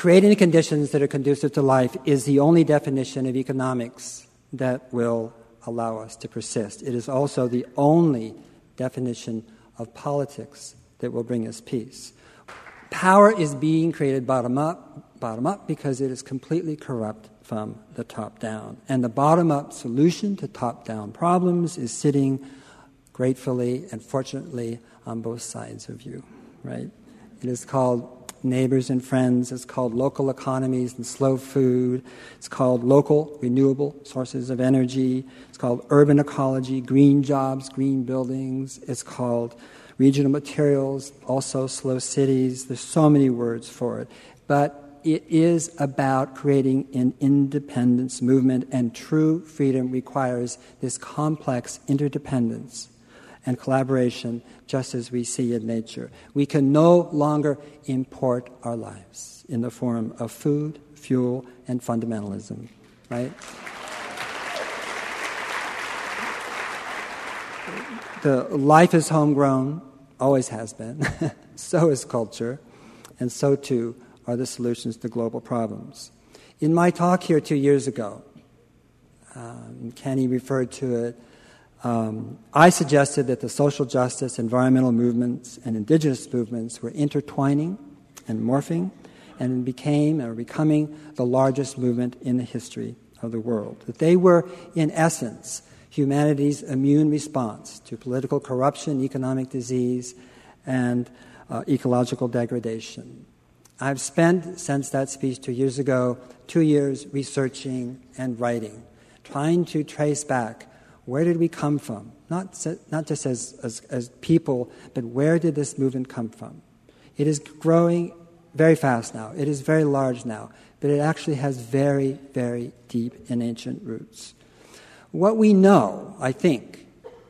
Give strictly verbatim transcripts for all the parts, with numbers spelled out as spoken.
creating the conditions that are conducive to life is the only definition of economics that will allow us to persist. It is also the only definition of politics that will bring us peace. Power is being created bottom up, bottom up because it is completely corrupt from the top down. And the bottom-up solution to top-down problems is sitting gratefully and fortunately on both sides of you, right? It is called neighbors and friends. It's called local economies and slow food. It's called local renewable sources of energy. It's called urban ecology, green jobs, green buildings. It's called regional materials, also slow cities. There's so many words for it. But it is about creating an independence movement, and true freedom requires this complex interdependence and collaboration, just as we see in nature. We can no longer import our lives in the form of food, fuel, and fundamentalism, right? The life is homegrown, always has been. So is culture, and so too are the solutions to global problems. In my talk here two years ago, um, Kenny referred to it, um, I suggested that the social justice, environmental movements, and indigenous movements were intertwining and morphing and became or becoming the largest movement in the history of the world. That they were, in essence, humanity's immune response to political corruption, economic disease, and uh, ecological degradation. I've spent, since that speech two years ago, two years researching and writing, trying to trace back where did we come from, not, not just as, as, as people, but where did this movement come from? It is growing very fast now. It is very large now, but it actually has very, very deep and ancient roots. What we know, I think,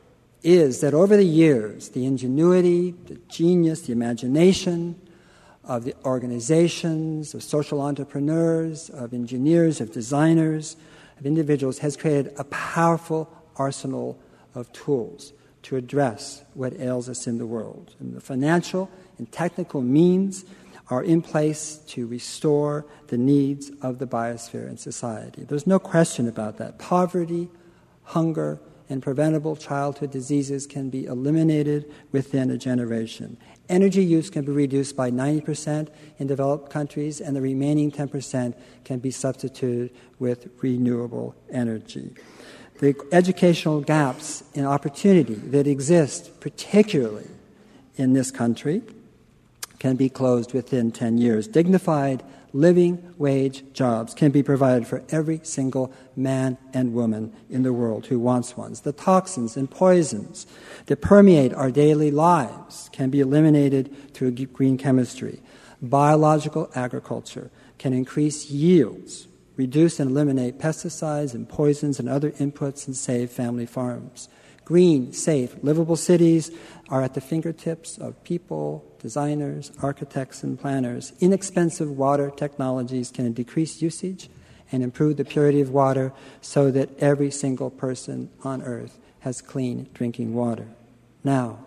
is that over the years, the ingenuity, the genius, the imagination of the organizations, of social entrepreneurs, of engineers, of designers, of individuals has created a powerful arsenal of tools to address what ails us in the world. And the financial and technical means are in place to restore the needs of the biosphere and society. There's no question about that. Poverty, hunger, and preventable childhood diseases can be eliminated within a generation. Energy use can be reduced by ninety percent in developed countries, and the remaining ten percent can be substituted with renewable energy. The educational gaps in opportunity that exist, particularly in this country, can be closed within ten years. Dignified living wage jobs can be provided for every single man and woman in the world who wants ones. The toxins and poisons that permeate our daily lives can be eliminated through green chemistry. Biological agriculture can increase yields, reduce and eliminate pesticides and poisons and other inputs, and save family farms. Green, safe, livable cities are at the fingertips of people, designers, architects, and planners. Inexpensive water technologies can decrease usage and improve the purity of water so that every single person on earth has clean drinking water. Now,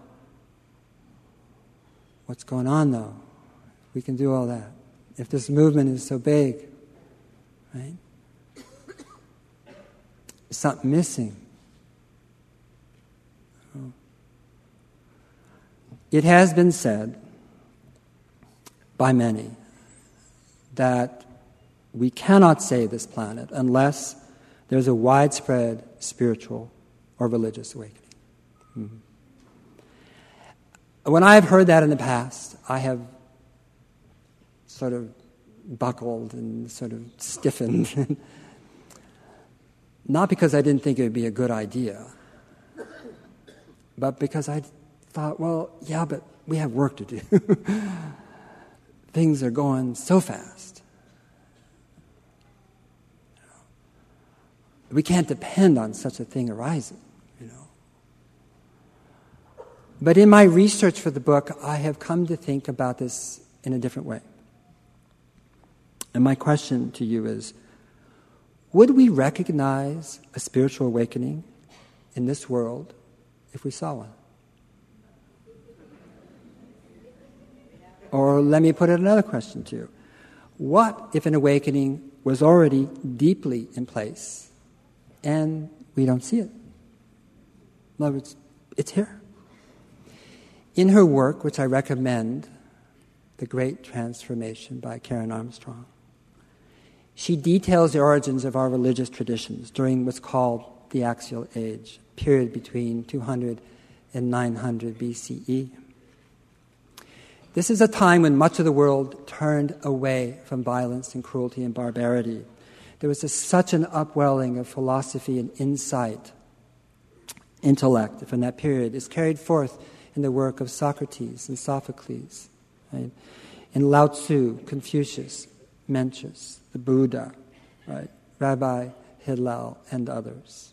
what's going on, though? We can do all that. If this movement is so big, right? There's something missing. It has been said by many that we cannot save this planet unless there's a widespread spiritual or religious awakening. Mm-hmm. When I have heard that in the past, I have sort of buckled and sort of stiffened. Not because I didn't think it would be a good idea, but because I thought, well, yeah, but we have work to do. Things are going so fast. We can't depend on such a thing arising, you know. But in my research for the book, I have come to think about this in a different way. And my question to you is, would we recognize a spiritual awakening in this world if we saw one? Or let me put it another question to you. What if an awakening was already deeply in place and we don't see it? In other words, it's here. In her work, which I recommend, The Great Transformation by Karen Armstrong, she details the origins of our religious traditions during what's called the Axial Age, period between two hundred and nine hundred B C E. This is a time when much of the world turned away from violence and cruelty and barbarity. There was a, such an upwelling of philosophy and insight, intellect from that period is carried forth in the work of Socrates and Sophocles, right? In Lao Tzu, Confucius, Mencius, the Buddha, right? Rabbi Hillel, and others.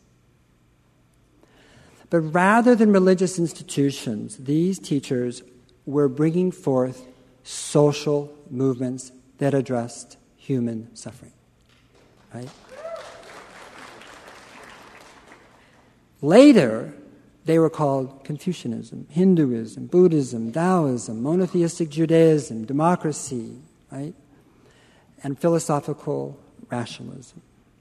But rather than religious institutions, these teachers were bringing forth social movements that addressed human suffering, right? Later, they were called Confucianism, Hinduism, Buddhism, Taoism, monotheistic Judaism, democracy, right? And philosophical rationalism.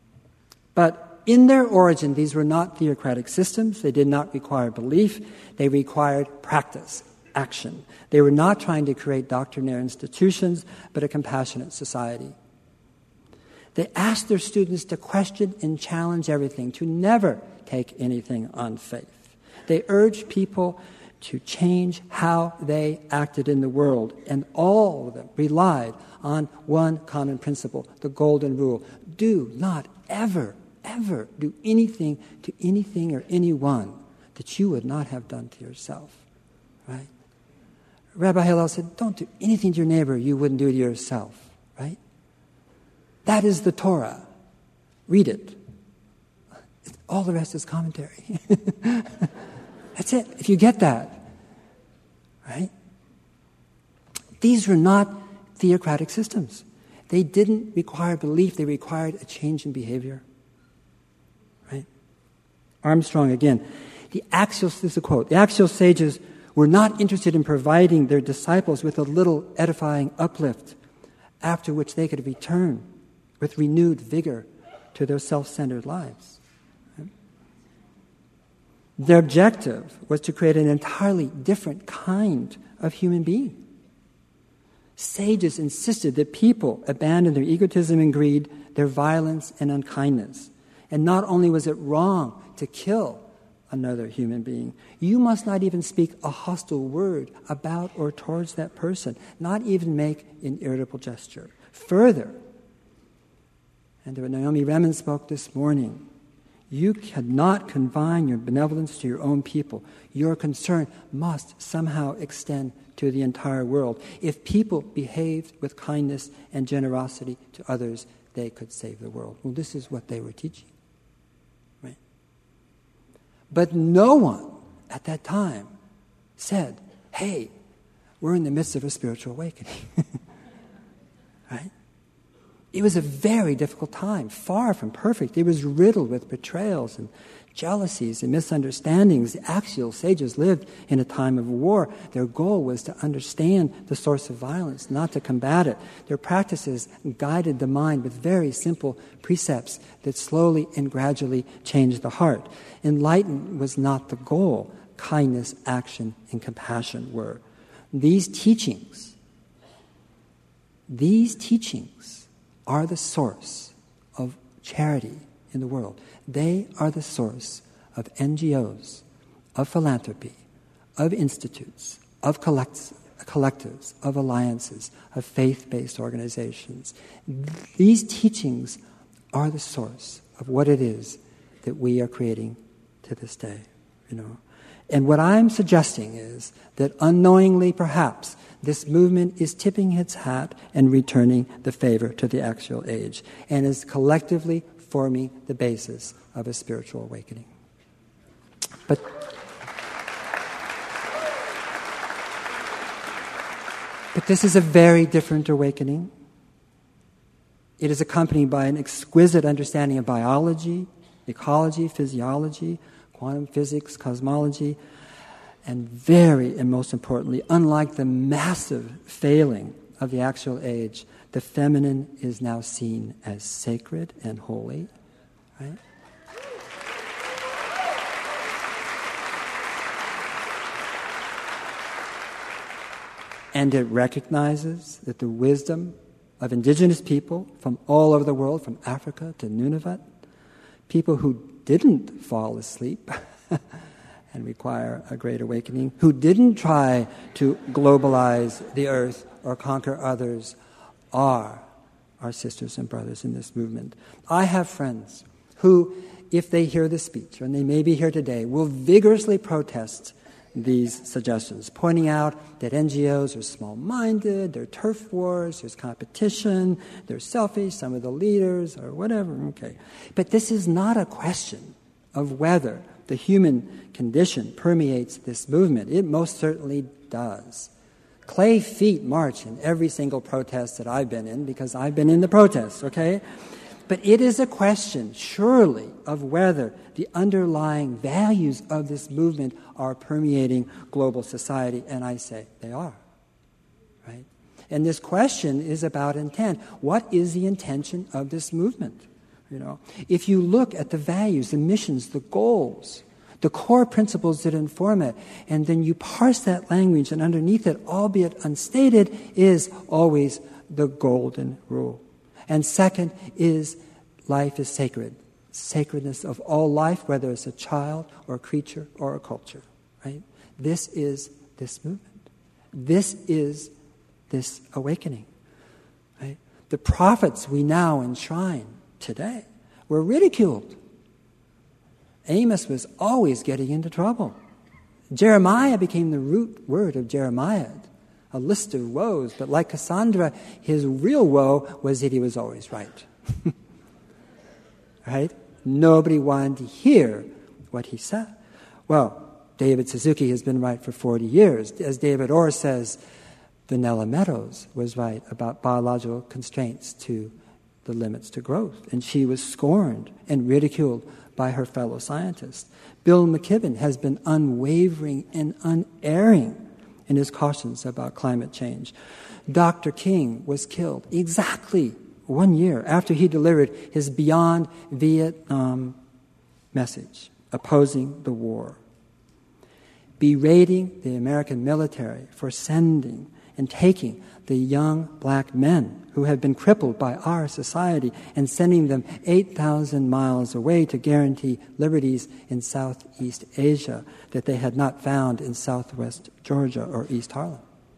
But in their origin, these were not theocratic systems. They did not require belief. They required practice, action. They were not trying to create doctrinaire institutions, but a compassionate society. They asked their students to question and challenge everything, to never take anything on faith. They urged people to change how they acted in the world, and all of them relied on one common principle, the golden rule. Do not ever, ever do anything to anything or anyone that you would not have done to yourself, right? Rabbi Hillel said, don't do anything to your neighbor you wouldn't do to yourself, right? That is the Torah. Read it. All the rest is commentary. That's it, if you get that, right? These were not theocratic systems. They didn't require belief, they required a change in behavior, right? Armstrong again. The axial, this is a quote, the axial sages were not interested in providing their disciples with a little edifying uplift, after which they could return with renewed vigor to their self-centered lives. Right? Their objective was to create an entirely different kind of human being. Sages insisted that people abandon their egotism and greed, their violence and unkindness. And not only was it wrong to kill another human being, you must not even speak a hostile word about or towards that person, not even make an irritable gesture. Further, and what Naomi Remen spoke this morning, you cannot confine your benevolence to your own people. Your concern must somehow extend to the entire world. If people behaved with kindness and generosity to others, they could save the world. Well, this is what they were teaching. Right? But no one at that time said, hey, we're in the midst of a spiritual awakening. Right? It was a very difficult time, far from perfect. It was riddled with betrayals and jealousies and misunderstandings. The axial sages lived in a time of war. Their goal was to understand the source of violence, not to combat it. Their practices guided the mind with very simple precepts that slowly and gradually changed the heart. Enlightenment was not the goal. Kindness, action, and compassion were. These teachings, these teachings are the source of charity in the world. They are the source of N G Os, of philanthropy, of institutes, of collect- collectives, of alliances, of faith-based organizations. These teachings are the source of what it is that we are creating to this day, you know. And what I'm suggesting is that unknowingly, perhaps, this movement is tipping its hat and returning the favor to the axial age, and is collectively forming the basis of a spiritual awakening. But But this is a very different awakening. It is accompanied by an exquisite understanding of biology, ecology, physiology, quantum physics, cosmology, and very, and most importantly, unlike the massive failing of the axial age, The feminine is now seen as sacred and holy, right? And it recognizes that the wisdom of indigenous people from all over the world, from Africa to Nunavut, people who didn't fall asleep and require a great awakening, who didn't try to globalize the earth or conquer others, are our sisters and brothers in this movement. I have friends who, if they hear this speech, and they may be here today, will vigorously protest these suggestions, pointing out that N G Os are small-minded, they're turf wars, there's competition, they're selfish, some of the leaders, or whatever, okay. But this is not a question of whether the human condition permeates this movement. It most certainly does. Clay feet march in every single protest that I've been in, because I've been in the protests, okay? But it is a question, surely, of whether the underlying values of this movement are permeating global society, and I say they are, right? And this question is about intent. What is the intention of this movement? You know, if you look at the values, the missions, the goals, the core principles that inform it, and then you parse that language, and underneath it, albeit unstated, is always the golden rule. And second is life is sacred. Sacredness of all life, whether it's a child or a creature or a culture, right? This is this movement. This is this awakening, right? The prophets we now enshrine today were ridiculed. Amos was always getting into trouble. Jeremiah became the root word of Jeremiah, a list of woes, but like Cassandra, his real woe was that he was always right. Right? Nobody wanted to hear what he said. Well, David Suzuki has been right for forty years. As David Orr says, Vanilla Meadows was right about biological constraints to the limits to growth, and she was scorned and ridiculed by her fellow scientists. Bill McKibben has been unwavering and unerring in his cautions about climate change. Doctor King was killed exactly one year after he delivered his Beyond Vietnam message, opposing the war, berating the American military for sending and taking the young black men who had been crippled by our society and sending them eight thousand miles away to guarantee liberties in Southeast Asia that they had not found in Southwest Georgia or East Harlem.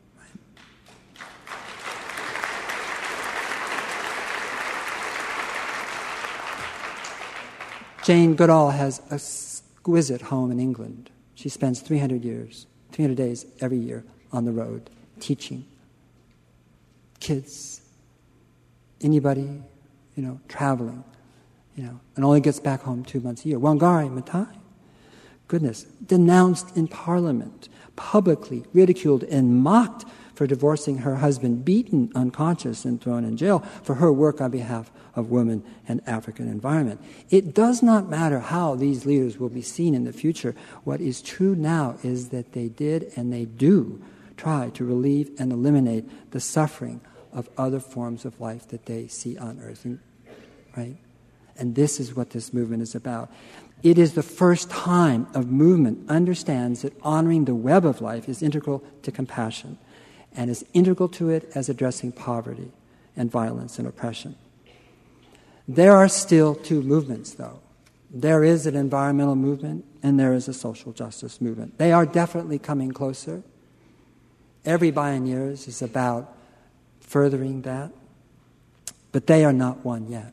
Jane Goodall has an exquisite home in England. She spends three hundred years, three hundred days every year on the road, teaching kids, anybody, you know, traveling, you know, and only gets back home two months a year. Wangari Maathai, goodness, denounced in Parliament, publicly ridiculed and mocked for divorcing her husband, beaten unconscious and thrown in jail for her work on behalf of women and African environment. It does not matter how these leaders will be seen in the future. What is true now is that they did and they do try to relieve and eliminate the suffering of other forms of life that they see on earth, right? And this is what this movement is about. It is the first time a movement understands that honoring the web of life is integral to compassion, and is integral to it as addressing poverty and violence and oppression. There are still two movements, though. There is an environmental movement and there is a social justice movement. They are definitely coming closer. Every Bioneers is about furthering that, but they are not one yet.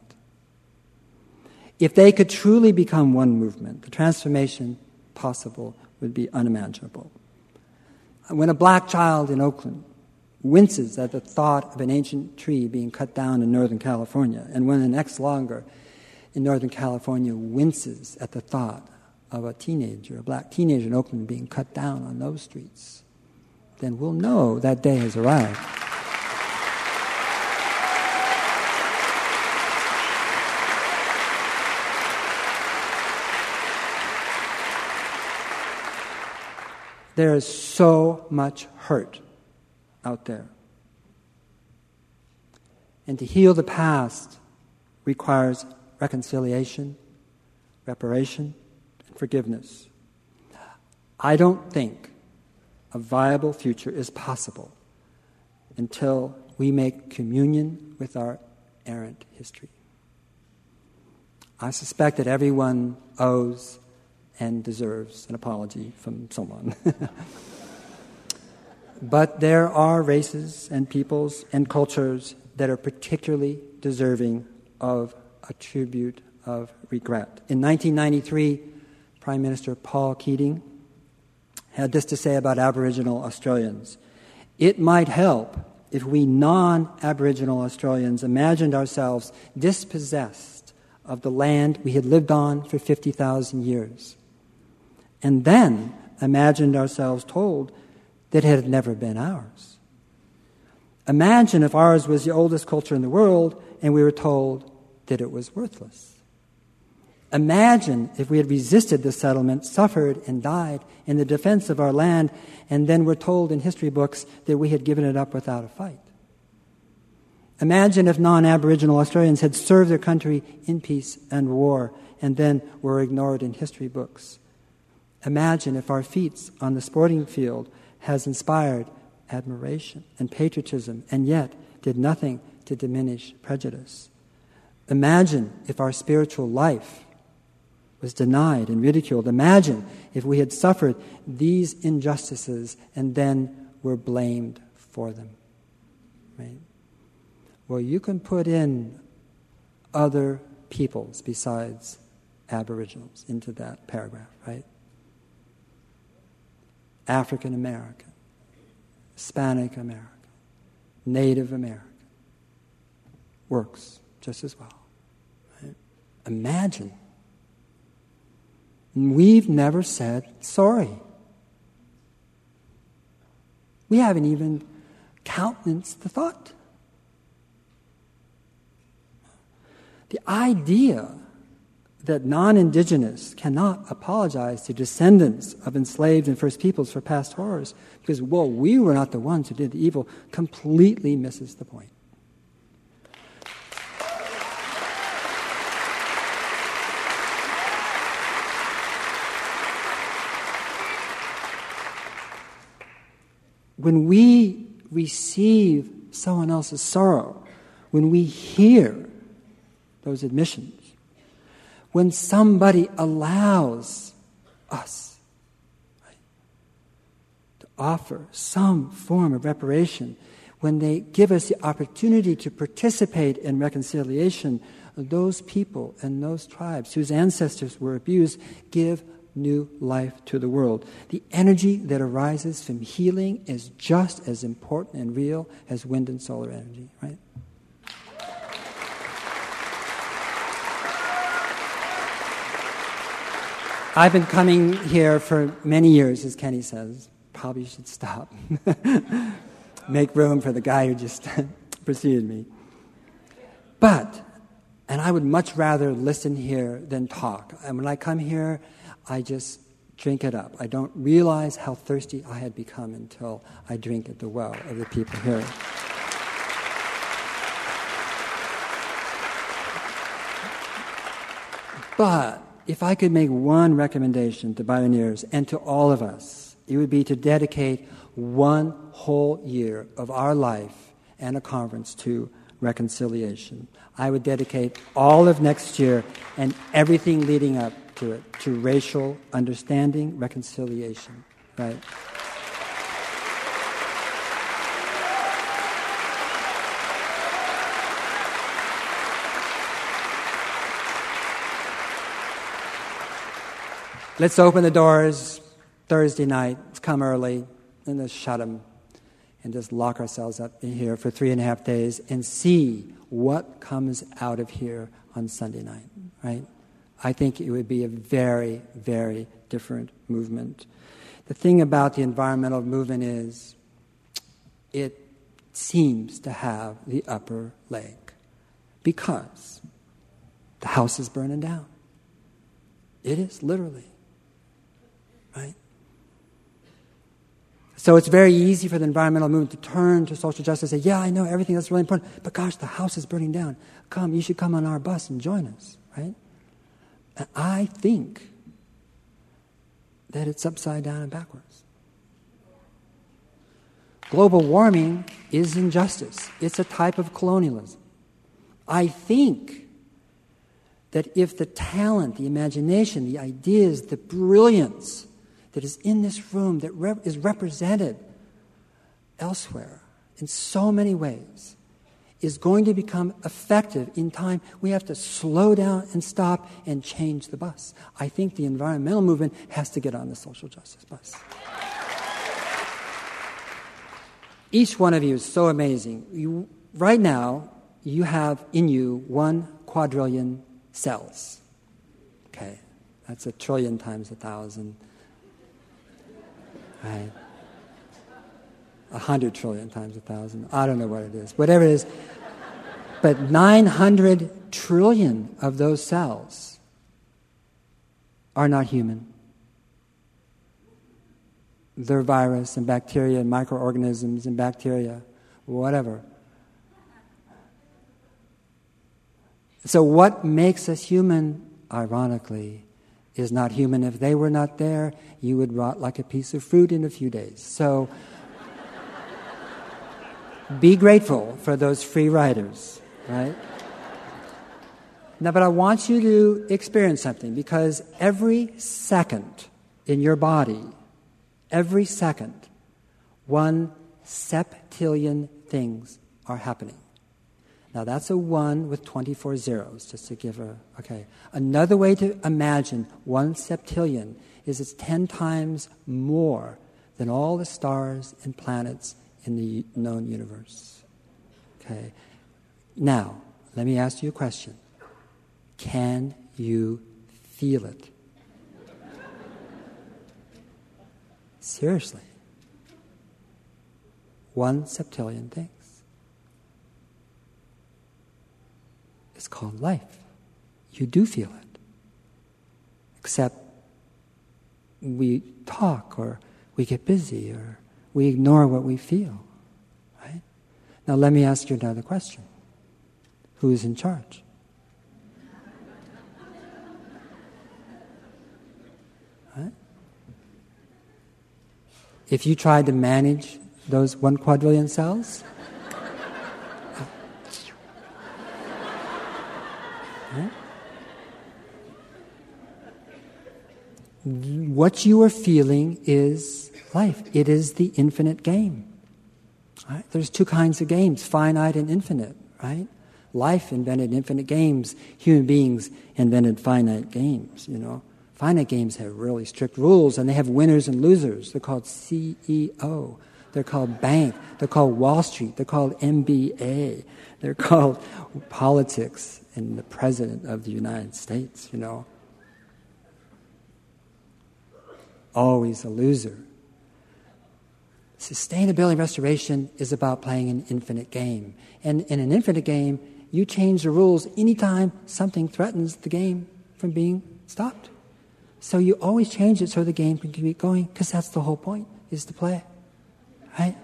If they could truly become one movement, the transformation possible would be unimaginable. When a black child in Oakland winces at the thought of an ancient tree being cut down in Northern California, and when an ex-longer in Northern California winces at the thought of a teenager, a black teenager in Oakland being cut down on those streets, then we'll know that day has arrived. There is so much hurt out there. And to heal the past requires reconciliation, reparation, and forgiveness. I don't think a viable future is possible until we make communion with our errant history. I suspect that everyone owes and deserves an apology from someone. But there are races and peoples and cultures that are particularly deserving of a tribute of regret. In nineteen ninety-three, Prime Minister Paul Keating had this to say about Aboriginal Australians. It might help if we non-Aboriginal Australians imagined ourselves dispossessed of the land we had lived on for fifty thousand years, and then imagined ourselves told that it had never been ours. Imagine if ours was the oldest culture in the world and we were told that it was worthless. Imagine if we had resisted the settlement, suffered and died in the defense of our land, and then were told in history books that we had given it up without a fight. Imagine if non-Aboriginal Australians had served their country in peace and war and then were ignored in history books. Imagine if our feats on the sporting field has inspired admiration and patriotism and yet did nothing to diminish prejudice. Imagine if our spiritual life was denied and ridiculed. Imagine if we had suffered these injustices and then were blamed for them. Right? Well, you can put in other peoples besides Aboriginals into that paragraph, right? African American, Hispanic American, Native American. Works just as well. Right? Imagine. We've never said sorry. We haven't even countenanced the thought. The idea that non-Indigenous cannot apologize to descendants of enslaved and First Peoples for past horrors because, well, we were not the ones who did the evil, completely misses the point. When we receive someone else's sorrow, when we hear those admissions, when somebody allows us, right, to offer some form of reparation, when they give us the opportunity to participate in reconciliation, those people and those tribes whose ancestors were abused give new life to the world. The energy that arises from healing is just as important and real as wind and solar energy, right? I've been coming here for many years, as Kenny says. Probably should stop. Make room for the guy who just preceded me. But, and I would much rather listen here than talk. And when I come here, I just drink it up. I don't realize how thirsty I had become until I drink at the well of the people here. But if I could make one recommendation to pioneers and to all of us, it would be to dedicate one whole year of our life and a conference to reconciliation. I would dedicate all of next year and everything leading up to it to racial understanding, reconciliation, right? Let's open the doors Thursday night, let's come early, and just shut them, and just lock ourselves up in here for three and a half days and see what comes out of here on Sunday night, right? I think it would be a very, very different movement. The thing about the environmental movement is it seems to have the upper leg because the house is burning down. It is, literally. Right? So it's very easy for the environmental movement to turn to social justice and say, yeah, I know everything that's really important, but gosh, the house is burning down. Come, you should come on our bus and join us, right? And I think that it's upside down and backwards. Global warming is injustice. It's a type of colonialism. I think that if the talent, the imagination, the ideas, the brilliance that is in this room, that rep- is represented elsewhere in so many ways, is going to become effective in time, we have to slow down and stop and change the bus. I think the environmental movement has to get on the social justice bus. Each one of you is so amazing. You, right now, you have in you one quadrillion cells. Okay, that's a trillion times a thousand. Right? A hundred trillion times a thousand. I don't know what it is. Whatever it is. But nine hundred trillion of those cells are not human. They're virus and bacteria and microorganisms and bacteria, whatever. So what makes us human, ironically, is not human. If they were not there, you would rot like a piece of fruit in a few days. So be grateful for those free riders, right? Now, but I want you to experience something, because every second in your body, every second, one septillion things are happening. Now, that's a one with twenty-four zeros, just to give a, okay. Another way to imagine one septillion is it's ten times more than all the stars and planets in the known universe. Okay. Now, let me ask you a question. Can you feel it? Seriously. One septillion things. It's called life. You do feel it. Except we talk, or we get busy, or we ignore what we feel. Right? Now let me ask you another question. Who is in charge? Right? If you tried to manage those one quadrillion cells, right? What you are feeling is life. It is the infinite game. Right? There's two kinds of games, finite and infinite, right? Life invented infinite games. Human beings invented finite games, you know. Finite games have really strict rules, and they have winners and losers. They're called C E O. They're called bank. They're called Wall Street. They're called M B A. They're called politics and the President of the United States, you know. Always a loser. Sustainability restoration is about playing an infinite game. And in an infinite game, you change the rules anytime something threatens the game from being stopped. So you always change it so the game can keep going, because that's the whole point, is to play. Right?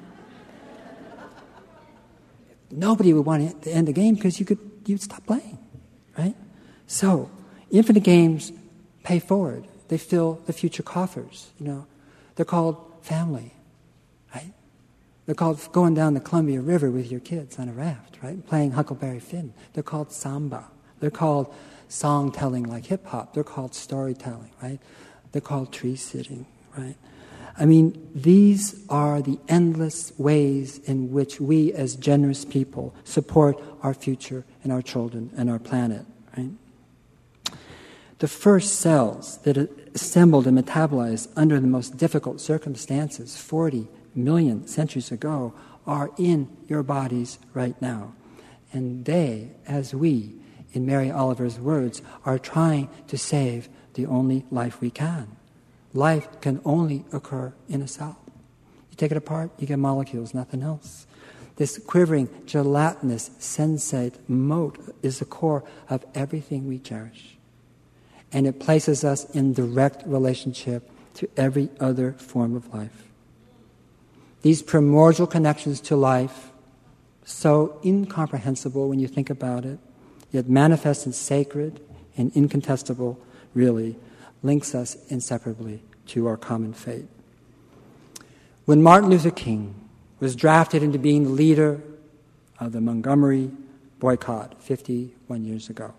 Nobody would want to end the game, because you could you'd stop playing. Right? So, infinite games pay forward. They fill the future coffers, you know. They're called family, right? They're called going down the Columbia River with your kids on a raft, right? Playing Huckleberry Finn. They're called samba. They're called song-telling like hip-hop. They're called storytelling, right? They're called tree-sitting, right? I mean, these are the endless ways in which we as generous people support our future and our children and our planet, right? The first cells that assembled and metabolized under the most difficult circumstances forty million centuries ago are in your bodies right now. And they, as we, in Mary Oliver's words, are trying to save the only life we can. Life can only occur in a cell. You take it apart, you get molecules, nothing else. This quivering, gelatinous, sensate mote is the core of everything we cherish. And it places us in direct relationship to every other form of life. These primordial connections to life, so incomprehensible when you think about it, yet manifest and sacred and incontestable, really, links us inseparably to our common fate. When Martin Luther King was drafted into being the leader of the Montgomery boycott fifty-one years ago,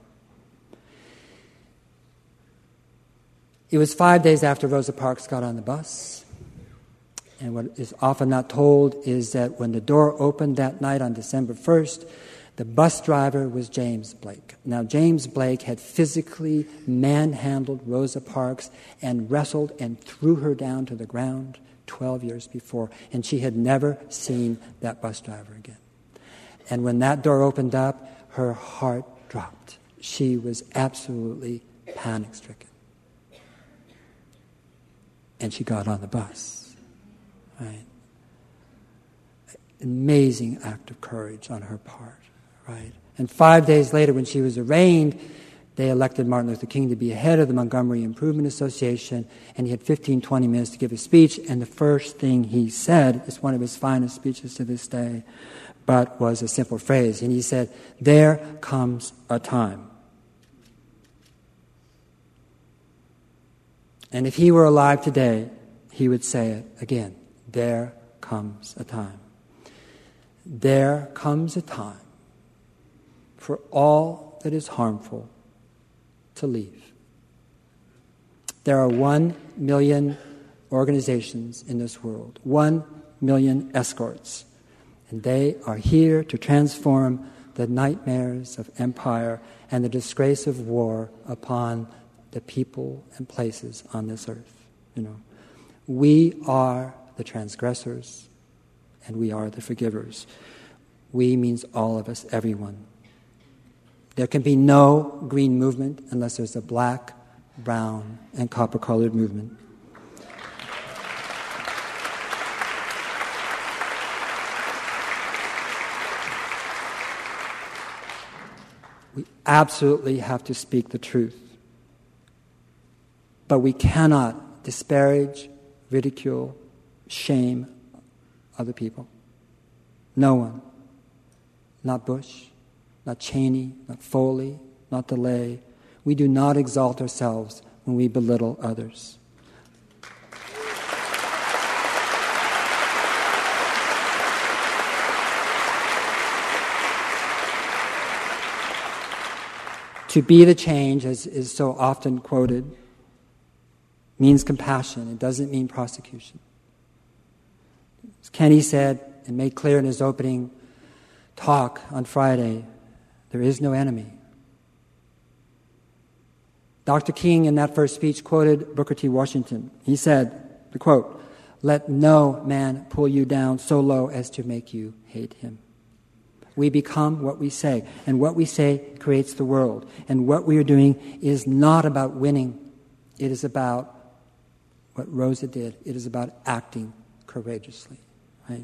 it was five days after Rosa Parks got on the bus. And what is often not told is that when the door opened that night on December first, the bus driver was James Blake. Now, James Blake had physically manhandled Rosa Parks and wrestled and threw her down to the ground twelve years before, and she had never seen that bus driver again. And when that door opened up, her heart dropped. She was absolutely panic-stricken. And she got on the bus. Right? Amazing act of courage on her part. Right? And five days later, when she was arraigned, they elected Martin Luther King to be head of the Montgomery Improvement Association, and he had fifteen, twenty minutes to give a speech, and the first thing he said is one of his finest speeches to this day, but was a simple phrase, and he said, "There comes a time." And if he were alive today, he would say it again. There comes a time. There comes a time for all that is harmful to leave. There are one million organizations in this world, one million escorts, and they are here to transform the nightmares of empire and the disgrace of war upon the people and places on this earth. You know, we are the transgressors, and we are the forgivers. We means all of us, everyone. There can be no green movement unless there's a black, brown, and copper-colored movement. We absolutely have to speak the truth. But we cannot disparage, ridicule, shame other people. No one. Not Bush, not Cheney, not Foley, not DeLay. We do not exalt ourselves when we belittle others. To be the change, as is so often quoted, means compassion. It doesn't mean prosecution. As Kenny said and made clear in his opening talk on Friday, there is no enemy. Doctor King, in that first speech, quoted Booker T. Washington. He said, the quote, "Let no man pull you down so low as to make you hate him." We become what we say, and what we say creates the world. And what we are doing is not about winning. It is about what Rosa did. It is about acting courageously. Right?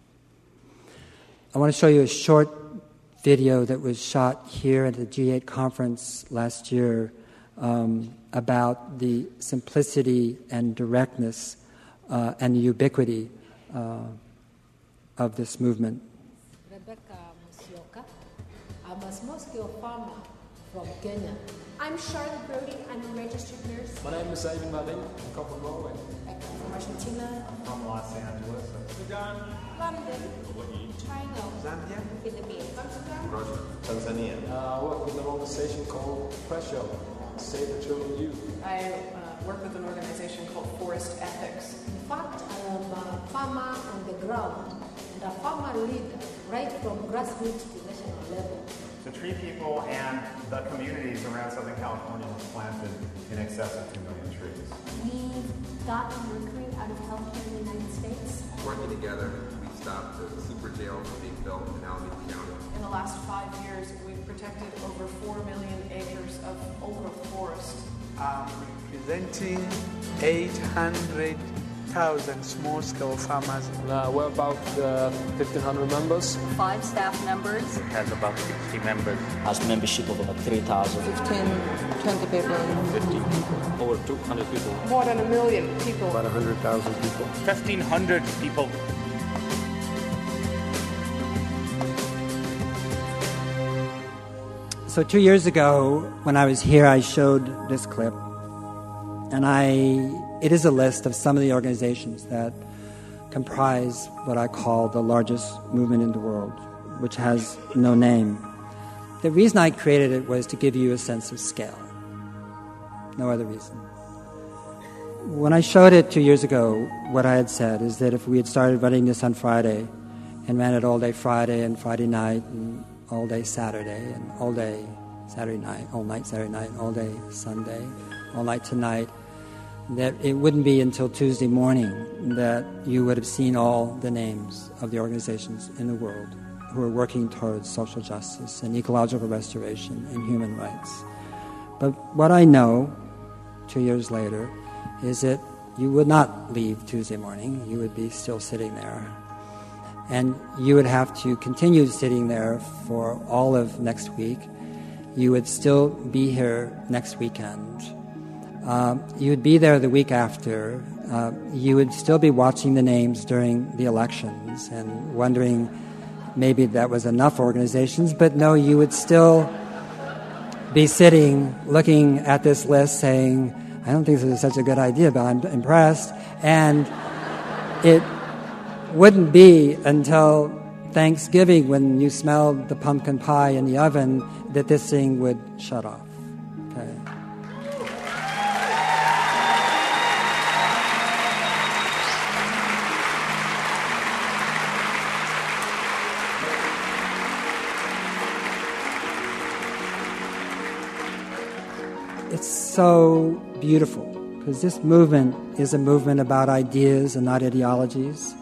I want to show you a short video that was shot here at the G eight conference last year um, about the simplicity and directness uh, and the ubiquity uh, of this movement. Rebecca Musioka. I'm a small-scale farmer from Kenya. I'm Charlotte Brody. I'm a registered nurse. My name is Ivan Martin. I'm from Norway. I'm from Argentina. I'm from Los Angeles. Sudan. London. China. Zambia. Philippines. Russia. Tanzania. Uh, I work with an organization called Pressure, Save the Children Youth. I uh, work with an organization called Forest Ethics. In fact, I am a farmer on the ground and a farmer leader right from grassroots to national level. The tree people and the communities around Southern California have planted in excess of two million trees. We've gotten mercury out of healthcare in the United States. Working together, we stopped the super jail from being built in Alameda County. In the last five years, we've protected over four million acres of old-growth forest. I'm representing eight hundred thousand small-scale farmers. Uh, we're about uh, fifteen hundred members. Five staff members. It has about sixty members. Has membership of about three thousand. fifteen, twenty people. fifty people. Over two hundred people. More than a million people. About one hundred thousand people. fifteen hundred people. So two years ago, when I was here, I showed this clip, and I it is a list of some of the organizations that comprise what I call the largest movement in the world, which has no name. The reason I created it was to give you a sense of scale. No other reason. When I showed it two years ago, what I had said is that if we had started running this on Friday and ran it all day Friday and Friday night and all day Saturday and all day Saturday night, all night Saturday night, all day Sunday, all night tonight, that it wouldn't be until Tuesday morning that you would have seen all the names of the organizations in the world who are working towards social justice and ecological restoration and human rights. But what I know, two years later, is that you would not leave Tuesday morning. You would be still sitting there. And you would have to continue sitting there for all of next week. You would still be here next weekend. Uh, you would be there the week after. Uh, you would still be watching the names during the elections and wondering maybe that was enough organizations, but no, you would still be sitting looking at this list saying, I don't think this is such a good idea, but I'm impressed. And it wouldn't be until Thanksgiving, when you smelled the pumpkin pie in the oven, that this thing would shut off. Okay. It's so beautiful, because this movement is a movement about ideas and not ideologies.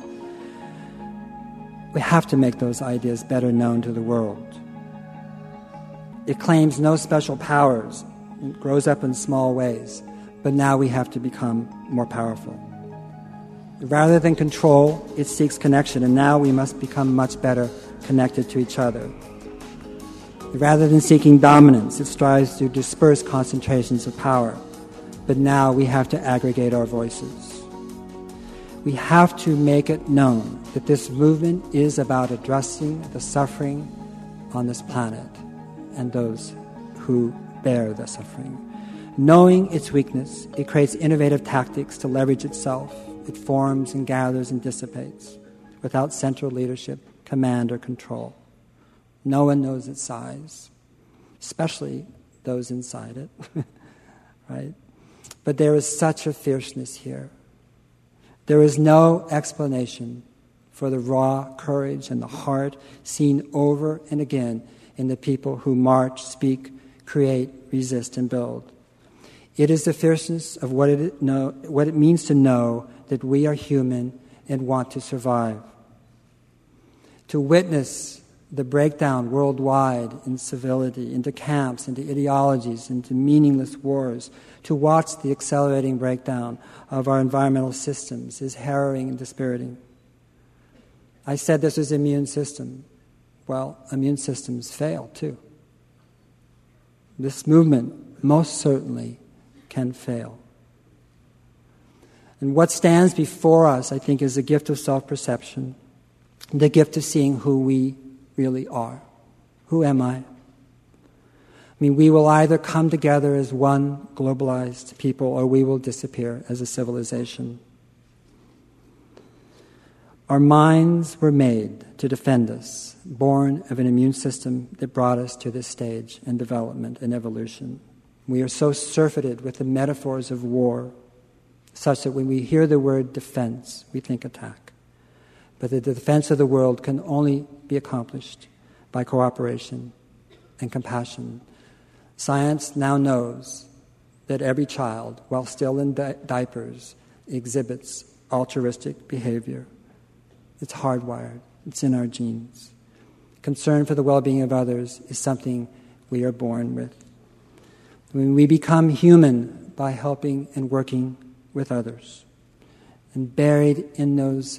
We have to make those ideas better known to the world. It claims no special powers. It grows up in small ways. But now we have to become more powerful. Rather than control, it seeks connection, and now we must become much better connected to each other. Rather than seeking dominance, it strives to disperse concentrations of power. But now we have to aggregate our voices. We have to make it known that this movement is about addressing the suffering on this planet and those who bear the suffering. Knowing its weakness, it creates innovative tactics to leverage itself. It forms and gathers and dissipates without central leadership, command, or control. No one knows its size, especially those inside it, right? But there is such a fierceness here. There is no explanation for the raw courage and the heart seen over and again in the people who march, speak, create, resist, and build. It is the fierceness of what it, know, what it means to know that we are human and want to survive. To witness the breakdown worldwide in civility, into camps, into ideologies, into meaningless wars, to watch the accelerating breakdown of our environmental systems is harrowing and dispiriting. I said this was immune system. Well, immune systems fail too. This movement most certainly can fail. And what stands before us, I think, is the gift of self-perception, the gift of seeing who we really are. Who am I? I mean, we will either come together as one globalized people, or we will disappear as a civilization. Our minds were made to defend us, born of an immune system that brought us to this stage in development and evolution. We are so surfeited with the metaphors of war, such that when we hear the word defense, we think attack. But the defense of the world can only be accomplished by cooperation and compassion. Science now knows that every child, while still in di- diapers, exhibits altruistic behavior. It's hardwired. It's in our genes. Concern for the well-being of others is something we are born with. When we become human by helping and working with others, and buried in those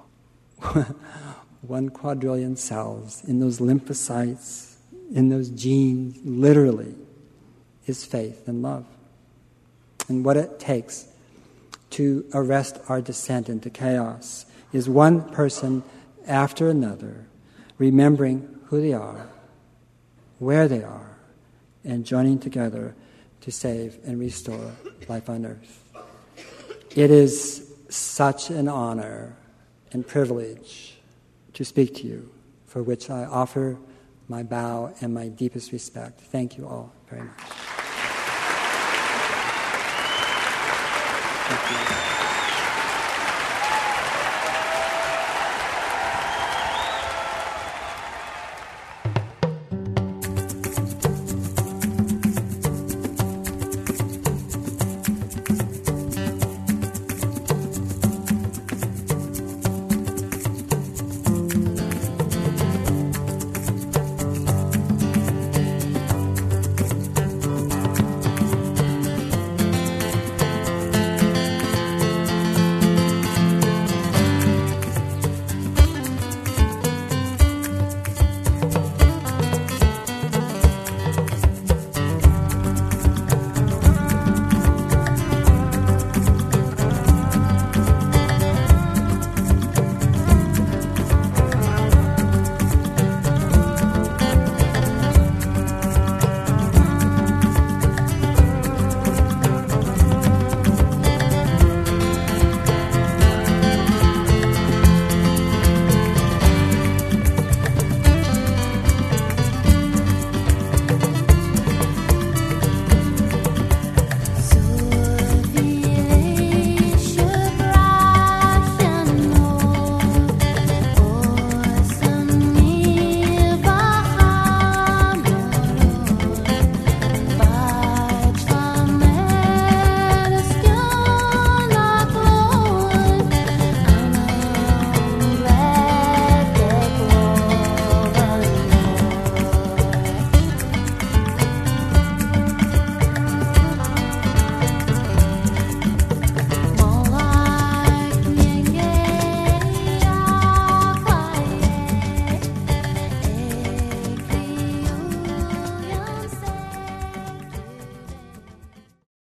one quadrillion cells, in those lymphocytes, in those genes, literally, is faith and love. And what it takes to arrest our descent into chaos is one person after another remembering who they are, where they are, and joining together to save and restore life on earth. It is such an honor and privilege to speak to you, for which I offer my bow and my deepest respect. Thank you all very much. Thank you.